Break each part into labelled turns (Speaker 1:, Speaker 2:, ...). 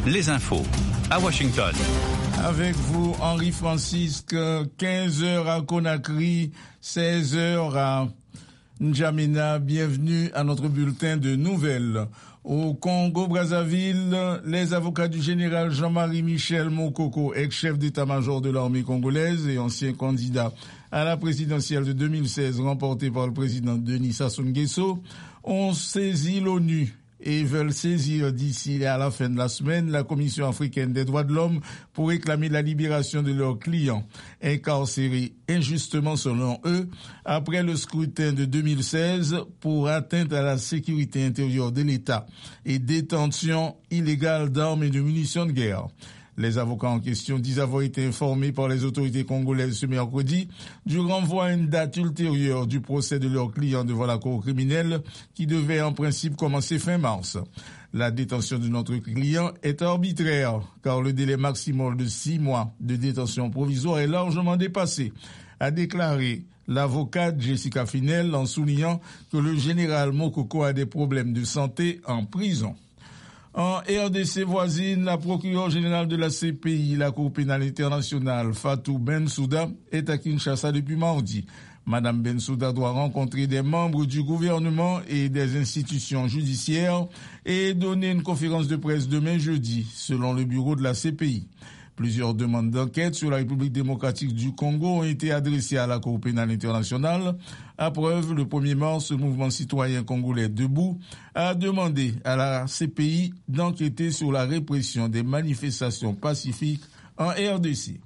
Speaker 1: les infos à Washington.
Speaker 2: Avec vous, Henri Francisque, 15h à Conakry, 16h à N'Djamena. Bienvenue à notre bulletin de nouvelles. Au Congo-Brazzaville, les avocats du général Jean-Marie Michel Mokoko, ex-chef d'état-major de l'armée congolaise et ancien candidat à la présidentielle de 2016 remporté par le président Denis Sassou Nguesso, ont saisi l'ONU et veulent saisir d'ici à la fin de la semaine la Commission africaine des droits de l'homme pour réclamer la libération de leurs clients incarcérés injustement selon eux après le scrutin de 2016 pour atteinte à la sécurité intérieure de l'État et détention illégale d'armes et de munitions de guerre. Les avocats en question disent avoir été informés par les autorités congolaises ce mercredi du renvoi à une date ultérieure du procès de leurs clients devant la cour criminelle qui devait en principe commencer fin mars. La détention de notre client est arbitraire car le délai maximal de 6 mois de détention provisoire est largement dépassé, a déclaré l'avocate Jessica Finel en soulignant que le général Mokoko a des problèmes de santé en prison. En RDC voisine, la procureure générale de la CPI, la Cour pénale internationale, Fatou Bensouda, est à Kinshasa depuis mardi. Madame Bensouda doit rencontrer des membres du gouvernement et des institutions judiciaires et donner une conférence de presse demain jeudi, selon le bureau de la CPI. Plusieurs demandes d'enquête sur la République démocratique du Congo ont été adressées à la Cour pénale internationale. À preuve, le 1er mars, le mouvement citoyen congolais Debout a demandé à la CPI d'enquêter sur la répression des manifestations pacifiques en RDC.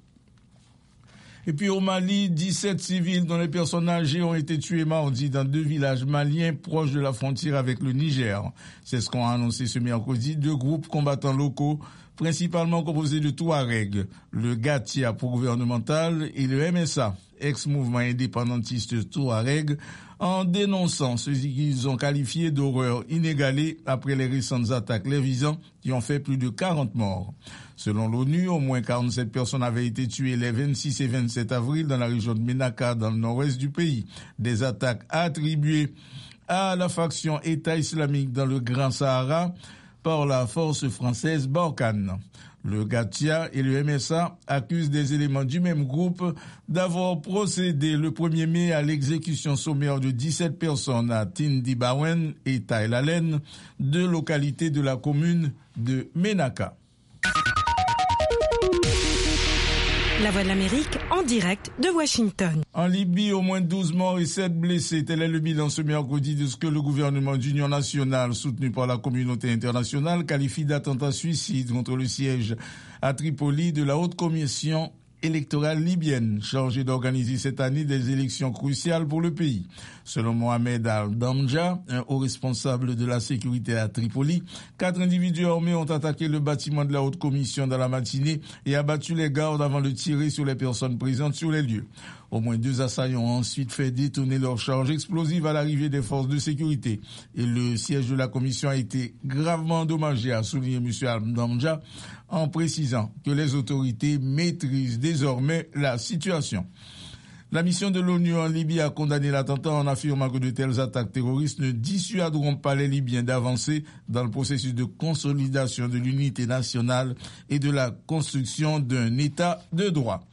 Speaker 2: Et puis au Mali, 17 civils dont les personnes âgées ont été tués mardi dans 2 villages maliens proches de la frontière avec le Niger. C'est ce qu'ont annoncé ce mercredi 2 groupes combattants locaux, principalement composés de Touaregs, le Gatia pro-gouvernemental et le MSA, ex-mouvement indépendantiste Touareg, en dénonçant ce qu'ils ont qualifié d'horreur inégalée après les récentes attaques les visant qui ont fait plus de 40 morts. Selon l'ONU, au moins 47 personnes avaient été tuées les 26 et 27 avril dans la région de Ménaka, dans le nord-ouest du pays. Des attaques attribuées à la faction État islamique dans le Grand Sahara par la force française Barkhane. Le Gatia et le MSA accusent des éléments du même groupe d'avoir procédé le 1er mai à l'exécution sommaire de 17 personnes à Tindibawen et Taïlalen, 2 localités de la commune de Ménaka.
Speaker 3: La Voix de l'Amérique en direct de Washington.
Speaker 2: En Libye, au moins 12 morts et 7 blessés. Tel est le bilan ce mercredi de ce que le gouvernement d'union nationale, soutenu par la communauté internationale, qualifie d'attentat suicide contre le siège à Tripoli de la Haute Commission électorale libyenne, chargée d'organiser cette année des élections cruciales pour le pays. Selon Mohamed Al-Damja, un haut responsable de la sécurité à Tripoli, 4 individus armés ont attaqué le bâtiment de la Haute Commission dans la matinée et abattu les gardes avant de tirer sur les personnes présentes sur les lieux. Au moins 2 assaillants ont ensuite fait détonner leurs charges explosives à l'arrivée des forces de sécurité. Et le siège de la commission a été gravement endommagé, a souligné M. Al-Damja, en précisant que les autorités maîtrisent désormais la situation. La mission de l'ONU en Libye a condamné l'attentat en affirmant que de telles attaques terroristes ne dissuaderont pas les Libyens d'avancer dans le processus de consolidation de l'unité nationale et de la construction d'un État de droit.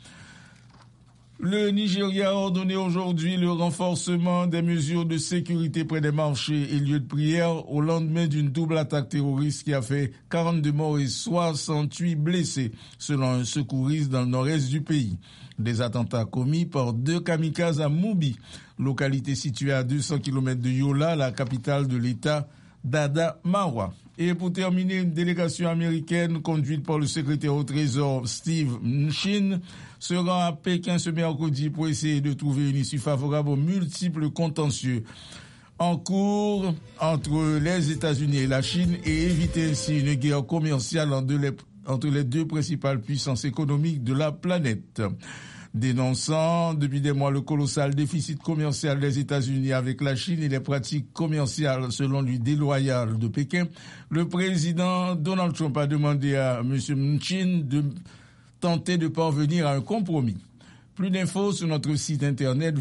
Speaker 2: Le Nigeria a ordonné aujourd'hui le renforcement des mesures de sécurité près des marchés et lieux de prière au lendemain d'une double attaque terroriste qui a fait 42 morts et 68 blessés, selon un secouriste dans le nord-est du pays. Des attentats commis par 2 kamikazes à Moubi, localité située à 200 km de Yola, la capitale de l'État d'Adamawa. Et pour terminer, une délégation américaine conduite par le secrétaire au Trésor Steve Mnuchin se rend à Pékin ce mercredi pour essayer de trouver une issue favorable aux multiples contentieux en cours entre les États-Unis et la Chine et éviter ainsi une guerre commerciale entre les 2 principales puissances économiques de la planète. Dénonçant depuis des mois le colossal déficit commercial des États-Unis avec la Chine et les pratiques commerciales selon lui déloyales de Pékin, le président Donald Trump a demandé à M. Mnuchin de tenter de parvenir à un compromis. Plus d'infos sur notre site internet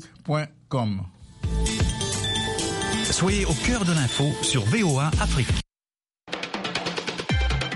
Speaker 2: voaafrique.com.
Speaker 1: Soyez au cœur de l'info sur VOA Afrique.